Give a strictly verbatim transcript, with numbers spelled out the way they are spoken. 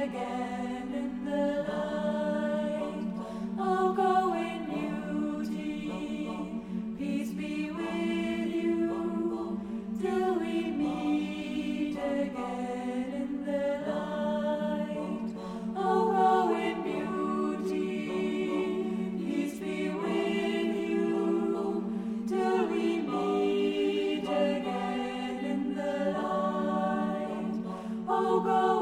again in the light. Oh, go in beauty, peace be with you, till we meet again in the light. Oh, go in beauty, peace be with you, till we meet again in the light. Oh, go